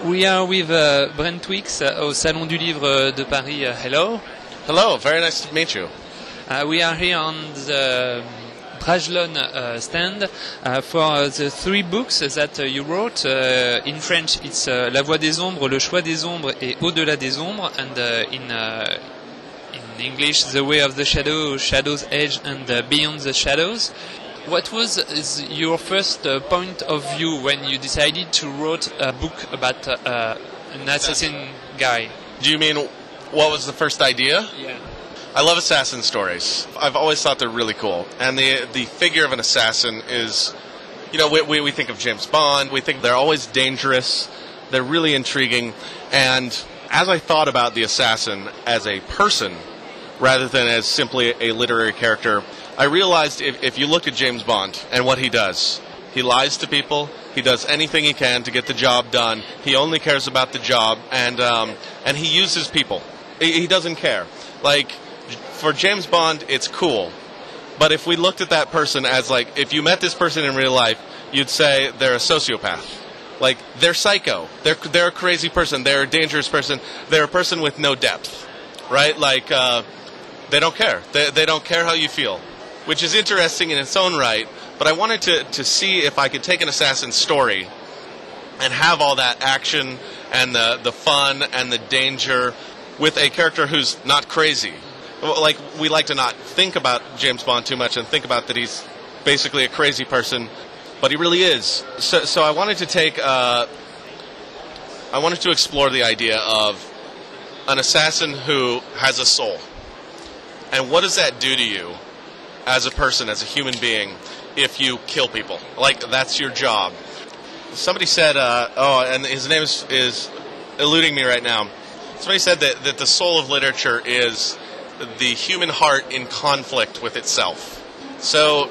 We are with Brent Wicks au Salon du Livre de Paris. Hello. Hello, very nice to meet you. We are here on the Brajlon stand for the three books that you wrote. In French, it's La Voix des Ombres, Le Choix des Ombres et Au-delà des Ombres, and in English, The Way of the Shadow, Shadow's Edge, and Beyond the Shadows. What was your first point of view when you decided to write a book about an assassin guy? Do you mean what was the first idea? Yeah. I love assassin stories. I've always thought they're really cool. And the figure of an assassin is, you know, we think of James Bond. We think they're always dangerous. They're really intriguing. And as I thought about the assassin as a person, rather than as simply a literary character, I realized if you look at James Bond and what he does, he lies to people, he does anything he can to get the job done, he only cares about the job, and he uses people. He doesn't care. Like, for James Bond, it's cool. But if we looked at that person as, like, if you met this person in real life, you'd say they're a sociopath. Like, they're psycho. They're a crazy person. They're a dangerous person. They're a person with no depth, right? Like, they don't care. They don't care how you feel, which is interesting in its own right. But I wanted to see if I could take an assassin story and have all that action and the fun and the danger with a character who's not crazy. Like, we like to not think about James Bond too much and think about that he's basically a crazy person, but he really is. So I wanted to take, I wanted to explore the idea of an assassin who has a soul. And what does that do to you as a person, as a human being, if you kill people? Like, that's your job. Somebody said, and his name is eluding me right now. Somebody said that the soul of literature is the human heart in conflict with itself. So,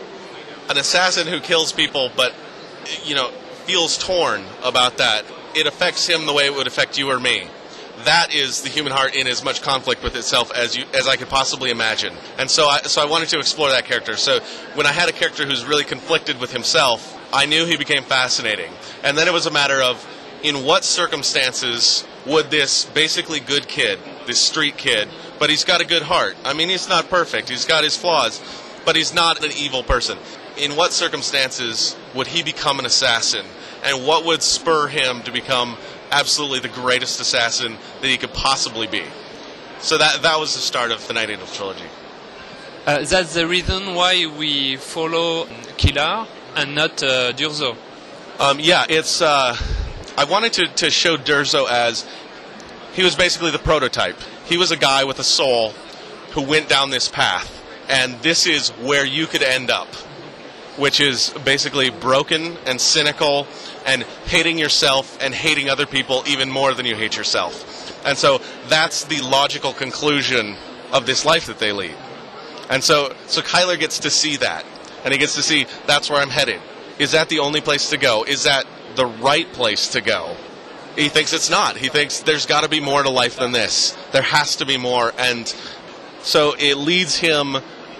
an assassin who kills people but, you know, feels torn about that, it affects him the way it would affect you or me. That is the human heart in as much conflict with itself as I could possibly imagine. And so I wanted to explore that character. So when I had a character who's really conflicted with himself, I knew he became fascinating. And then it was a matter of, in what circumstances would this basically good kid, this street kid, but he's got a good heart. I mean, he's not perfect. He's got his flaws, but he's not an evil person. In what circumstances would he become an assassin? And what would spur him to become absolutely the greatest assassin that he could possibly be? So that was the start of the Nightingale trilogy. That's the reason why we follow Killer and not Durzo. Yeah, it's. I wanted to show Durzo as he was basically the prototype. He was a guy with a soul who went down this path, and this is where you could end up, which is basically broken and cynical and hating yourself and hating other people even more than you hate yourself. And so that's the logical conclusion of this life that they lead. And so Kyler gets to see that, and he gets to see that's where I'm headed. Is that the only place to go? Is that the right place to go? He thinks it's not. He thinks there's got to be more to life than this. There has to be more. And so it leads him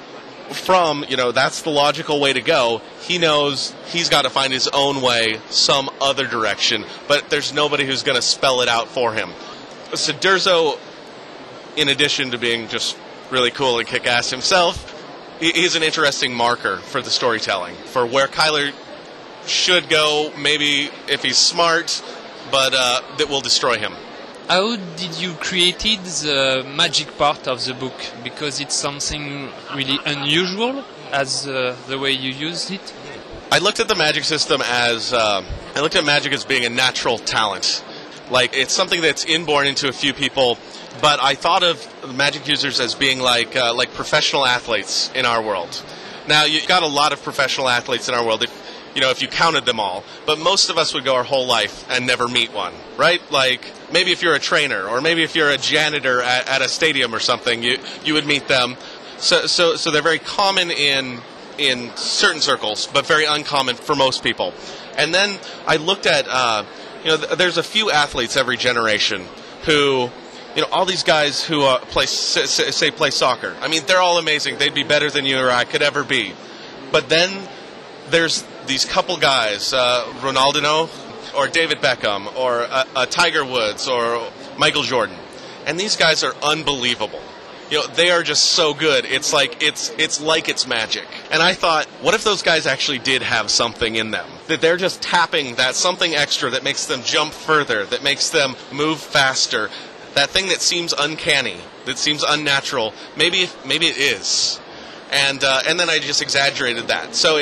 from, you know, that's the logical way to go. He knows he's got to find his own way, some other direction, but there's nobody who's going to spell it out for him. So Durzo, in addition to being just really cool and kick-ass himself, he's an interesting marker for the storytelling, for where Kyler should go, maybe if he's smart, but that will destroy him. How did you create the magic part of the book? Because it's something really unusual as the way you used it. I looked at the magic system as magic as being a natural talent. Like, it's something that's inborn into a few people, but I thought of magic users as being like professional athletes in our world. Now, you've got a lot of professional athletes in our world, if you counted them all, but most of us would go our whole life and never meet one, right? Like, maybe if you're a trainer, or maybe if you're a janitor at a stadium or something, you would meet them. So they're very common in certain circles, but very uncommon for most people. And then I looked at, there's a few athletes every generation who, all these guys who play soccer. I mean, they're all amazing. They'd be better than you or I could ever be. But then there's these couple guys, Ronaldinho, or David Beckham, or a Tiger Woods, or Michael Jordan. And these guys are unbelievable. You know, they are just so good. It's like it's magic. And I thought, what if those guys actually did have something in them? That they're just tapping that something extra that makes them jump further, that makes them move faster. That thing that seems uncanny, that seems unnatural, maybe it is. And then I just exaggerated that. So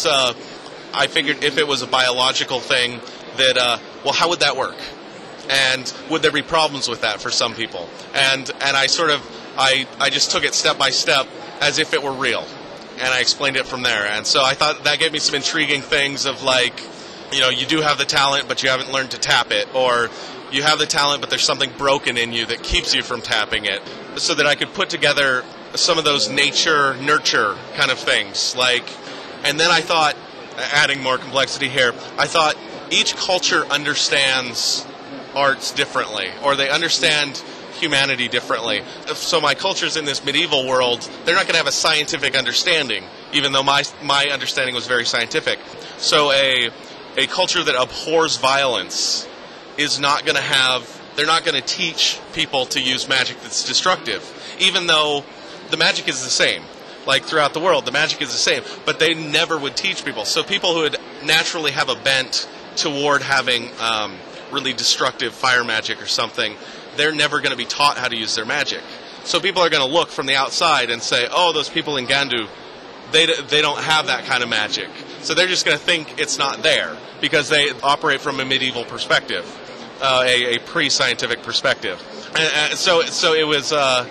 I figured if it was a biological thing, that well, how would that work? And would there be problems with that for some people? And I sort of I just took it step by step as if it were real, and I explained it from there. And so I thought that gave me some intriguing things of like, you know, you do have the talent, but you haven't learned to tap it, or you have the talent, but there's something broken in you that keeps you from tapping it, so that I could put together some of those nature-nurture kind of things. Like, and then I thought, adding more complexity here, I thought each culture understands arts differently, or they understand humanity differently. So my culture's in this medieval world, they're not going to have a scientific understanding, even though my understanding was very scientific. So a culture that abhors violence is not going to have, they're not going to teach people to use magic that's destructive, even though the magic is the same. Like throughout the world, the magic is the same, but they never would teach people. So people who would naturally have a bent toward having really destructive fire magic or something, they're never going to be taught how to use their magic. So people are going to look from the outside and say, oh, those people in Gandu, they don't have that kind of magic. So they're just going to think it's not there because they operate from a medieval perspective, a pre-scientific perspective. And so it was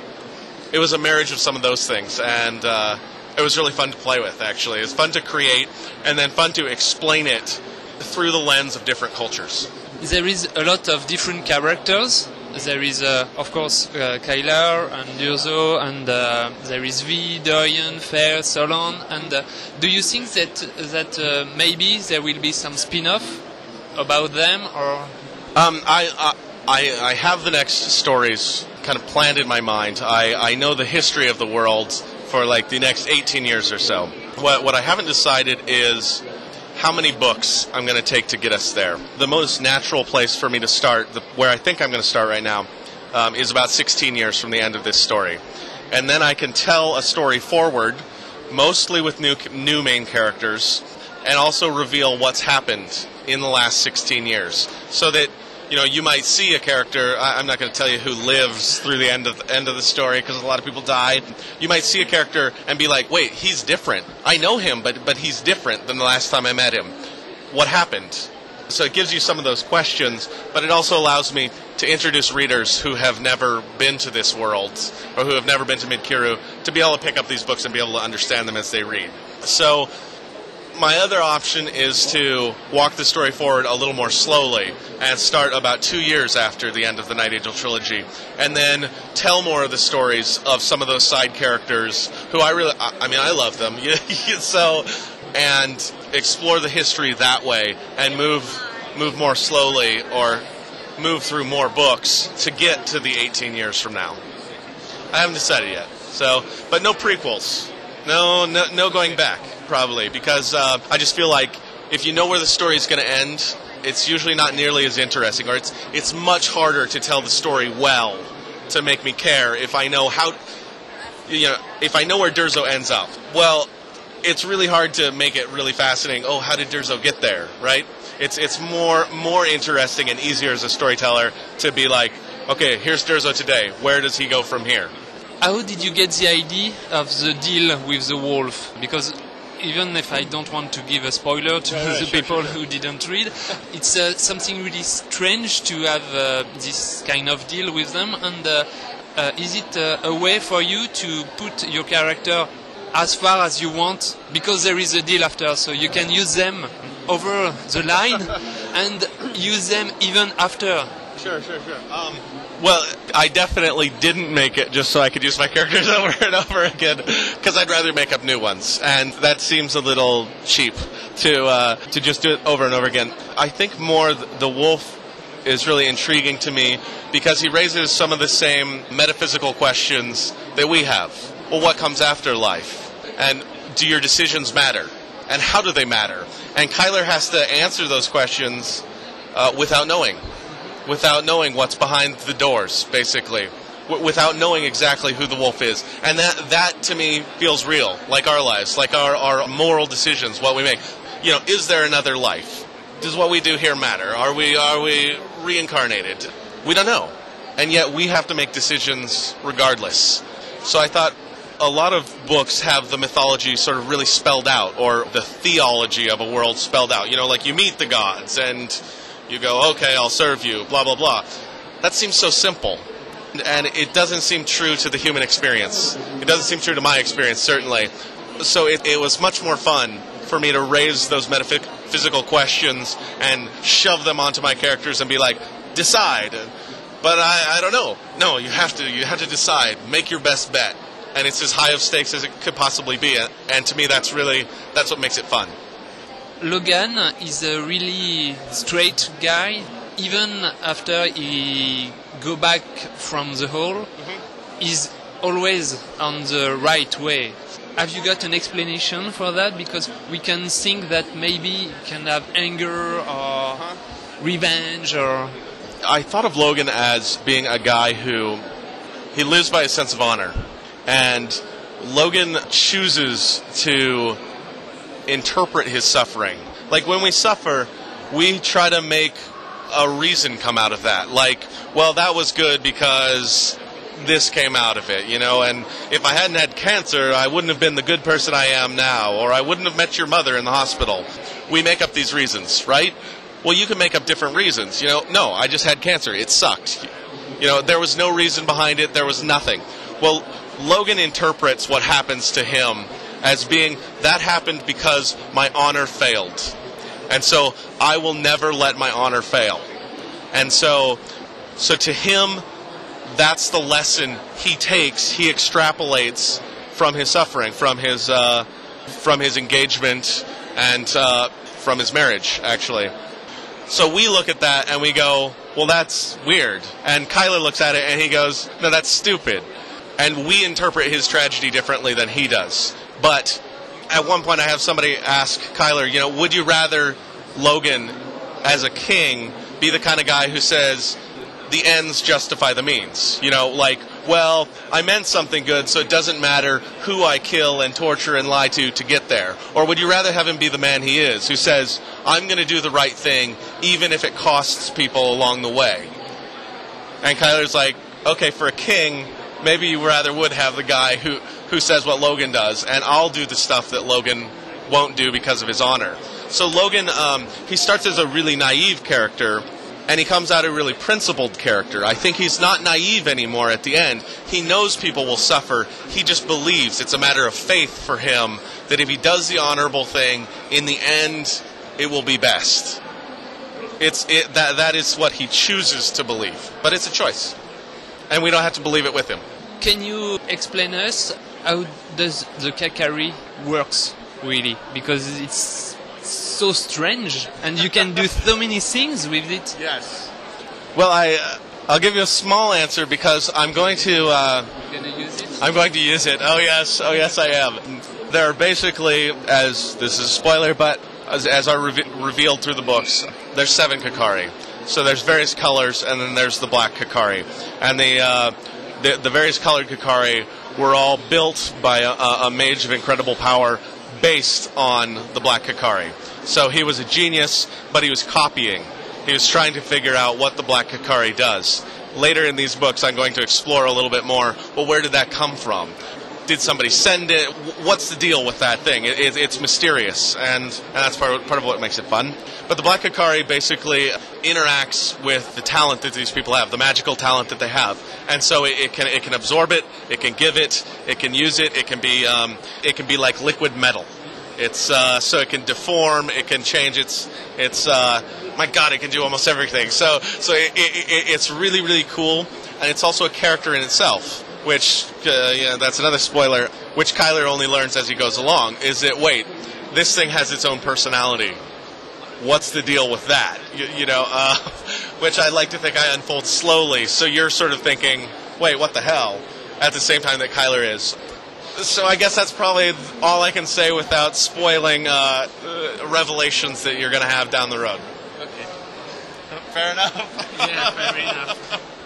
a marriage of some of those things, and it was really fun to play with, actually. It was fun to create, and then fun to explain it through the lens of different cultures. There is a lot of different characters. There is, of course, Kylar and Durzo, and there is Vi, Dorian, Fair, Solon. And do you think that maybe there will be some spin-off about them, or? I have the next stories kind of planned in my mind. I know the history of the world for like the next 18 years or so. What I haven't decided is how many books I'm going to take to get us there. The most natural place for me to start, where I think I'm going to start right now, is about 16 years from the end of this story. And then I can tell a story forward, mostly with new main characters, and also reveal what's happened in the last 16 years. So that, you know, you might see a character, I'm not going to tell you who lives through the end of the story because a lot of people died. You might see a character and be like, wait, he's different. I know him, but he's different than the last time I met him. What happened? So it gives you some of those questions, but it also allows me to introduce readers who have never been to this world or who have never been to Midkiru to be able to pick up these books and be able to understand them as they read. So my other option is to walk the story forward a little more slowly and start about 2 years after the end of the Night Angel trilogy, and then tell more of the stories of some of those side characters who I love them. So, and explore the history that way and move more slowly or move through more books to get to the 18 years from now. I haven't decided yet. So, but no prequels. No going back. Probably, because I just feel like if you know where the story is going to end, it's usually not nearly as interesting, or it's much harder to tell the story well to make me care if I know if I know where Durzo ends up. Well, it's really hard to make it really fascinating. Oh, how did Durzo get there, right? It's more interesting and easier as a storyteller to be like, okay, here's Durzo today. Where does he go from here? How did you get the idea of the deal with the wolf? Because even if I don't want to give a spoiler to the people who didn't read, it's something really strange to have this kind of deal with them. And is it a way for you to put your character as far as you want, because there is a deal after, so you can use them over the line and use them even after? Sure. Well, I definitely didn't make it just so I could use my characters over and over again, because I'd rather make up new ones, and that seems a little cheap to just do it over and over again. I think more the wolf is really intriguing to me because he raises some of the same metaphysical questions that we have. Well, what comes after life? And do your decisions matter? And how do they matter? And Kylar has to answer those questions without knowing what's behind the doors, basically, without knowing exactly who the wolf is. And that to me feels real, like our lives, like our moral decisions, what we make. Is there another life? Does what we do here matter? Are we reincarnated? We don't know. And yet we have to make decisions regardless. So I thought a lot of books have the mythology sort of really spelled out, or the theology of a world spelled out. Like you meet the gods and you go, okay, I'll serve you, blah, blah, blah. That seems so simple. And it doesn't seem true to the human experience. It doesn't seem true to my experience, certainly. So it was much more fun for me to raise those metaphysical questions and shove them onto my characters and be like, decide. But I don't know. No, you have to decide. Make your best bet. And it's as high of stakes as it could possibly be. And to me, that's what makes it fun. Logan is a really straight guy. Even after he go back from the hole, he's always on the right way. Have you got an explanation for that? Because we can think that maybe he can have anger or revenge or... I thought of Logan as being a guy who he lives by a sense of honor, and Logan chooses to interpret his suffering. Like when we suffer, we try to make a reason come out of that. Like, well, that was good because this came out of it, and if I hadn't had cancer, I wouldn't have been the good person I am now, or I wouldn't have met your mother in the hospital. We make up these reasons, right? Well, you can make up different reasons. No, I just had cancer. It sucked. There was no reason behind it. There was nothing. Well, Logan interprets what happens to him as being, that happened because my honor failed. And so I will never let my honor fail. And so to him, that's the lesson he takes, he extrapolates from his suffering, from his engagement, and from his marriage, actually. So we look at that and we go, well, that's weird. And Kyler looks at it and he goes, no, that's stupid. And we interpret his tragedy differently than he does. But at one point I have somebody ask Kyler, would you rather Logan, as a king, be the kind of guy who says, the ends justify the means? Well, I meant something good, so it doesn't matter who I kill and torture and lie to get there. Or would you rather have him be the man he is, who says, I'm going to do the right thing, even if it costs people along the way? And Kyler's like, okay, for a king, maybe you rather would have the guy who says what Logan does, and I'll do the stuff that Logan won't do because of his honor. So Logan, he starts as a really naive character, and he comes out a really principled character. I think he's not naive anymore at the end. He knows people will suffer. He just believes. It's a matter of faith for him that if he does the honorable thing, in the end, it will be best. That is what he chooses to believe. But it's a choice. And we don't have to believe it with him. Can you explain us how does the Kakari works, really? Because it's so strange, and you can do so many things with it. Yes. Well, I'll give you a small answer because I'm going to use it? I'm going to use it. Oh yes, I am. There are basically, as this is a spoiler, but as are revealed through the books, there's 7 Kakari. So there's various colors, and then there's the black Kakari, and the various colored Kakari were all built by a mage of incredible power, based on the black Kakari. So he was a genius, but he was copying. He was trying to figure out what the black Kakari does. Later in these books, I'm going to explore a little bit more, well, where did that come from? Did somebody send it? What's the deal with that thing? It's mysterious, and that's part of what makes it fun. But the black Kakari basically interacts with the talent that these people have, the magical talent that they have. And so it can absorb it, it can give it, it can use it, it can be like liquid metal. It's so it can deform, it can change its my God, it can do almost everything. So it's really, really cool, and it's also a character in itself, which that's another spoiler, which Kyler only learns as he goes along, is that, wait, this thing has its own personality. What's the deal with that? Which I like to think I unfold slowly, so you're sort of thinking, wait, what the hell? At the same time that Kyler is. So I guess that's probably all I can say without spoiling revelations that you're going to have down the road. Okay. Fair enough. Yeah, fair enough.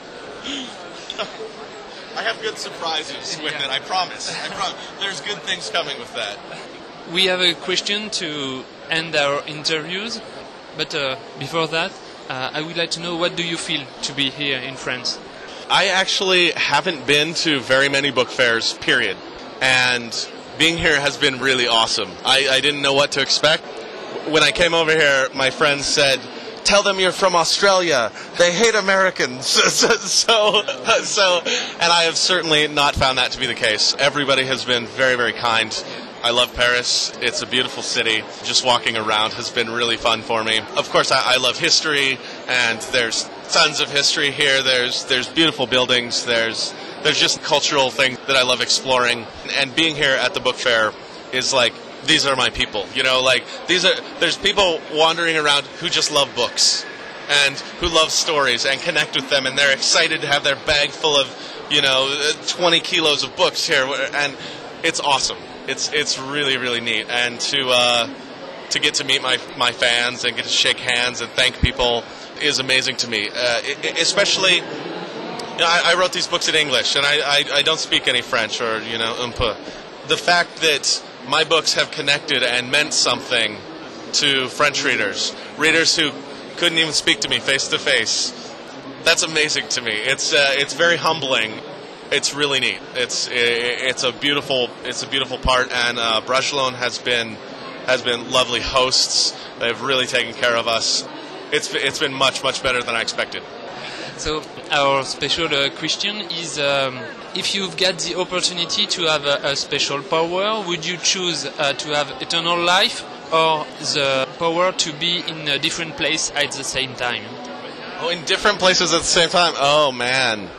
I have good surprises with it, I promise. I promise. There's good things coming with that. We have a question to end our interviews, but before that, I would like to know, what do you feel to be here in France? I actually haven't been to very many book fairs, period. And being here has been really awesome. I didn't know what to expect. When I came over here, my friends said, "Tell them you're from Australia. They hate Americans." So, and I have certainly not found that to be the case. Everybody has been very, very kind. I love Paris. It's a beautiful city. Just walking around has been really fun for me. Of course, I love history, and there's tons of history here. There's beautiful buildings. There's just cultural things that I love exploring. And being here at the book fair is like, these are my people. You know, like there's people wandering around who just love books and who love stories and connect with them, and they're excited to have their bag full of, 20 kilos of books here, and it's awesome. It's really, really neat, and to get to meet my fans and get to shake hands and thank people is amazing to me. Especially, I wrote these books in English, and I don't speak any French or un peu. The fact that my books have connected and meant something to French readers who couldn't even speak to me face to face, that's amazing to me. It's very humbling. It's really neat. It's a beautiful part, and Brajlon has been lovely hosts. They've really taken care of us. It's been much, much better than I expected. So our special question is, if you've got the opportunity to have a special power, would you choose to have eternal life or the power to be in a different place at the same time? Oh, in different places at the same time? Oh, man.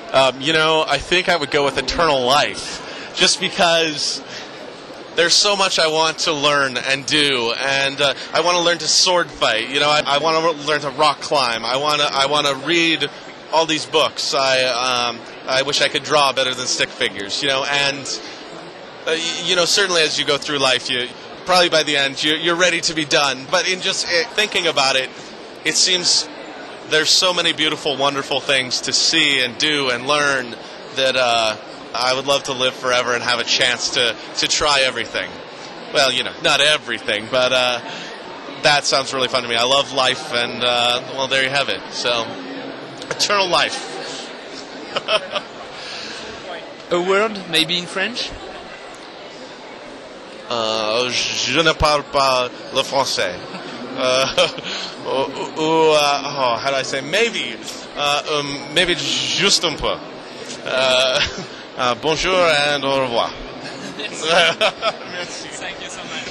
I think I would go with eternal life, just because there's so much I want to learn and do, and I want to learn to sword fight. I want to learn to rock climb. I want to read all these books. I wish I could draw better than stick figures. And certainly as you go through life, you probably by the end you're ready to be done. But in just thinking about it, it seems there's so many beautiful, wonderful things to see and do and learn that I would love to live forever and have a chance to try everything. Well, not everything, but that sounds really fun to me. I love life, and well, there you have it. So, eternal life. A word, maybe in French? Je ne parle pas le français. How do I say? Maybe juste un peu. Bonjour and au revoir. Merci. Thank you so much.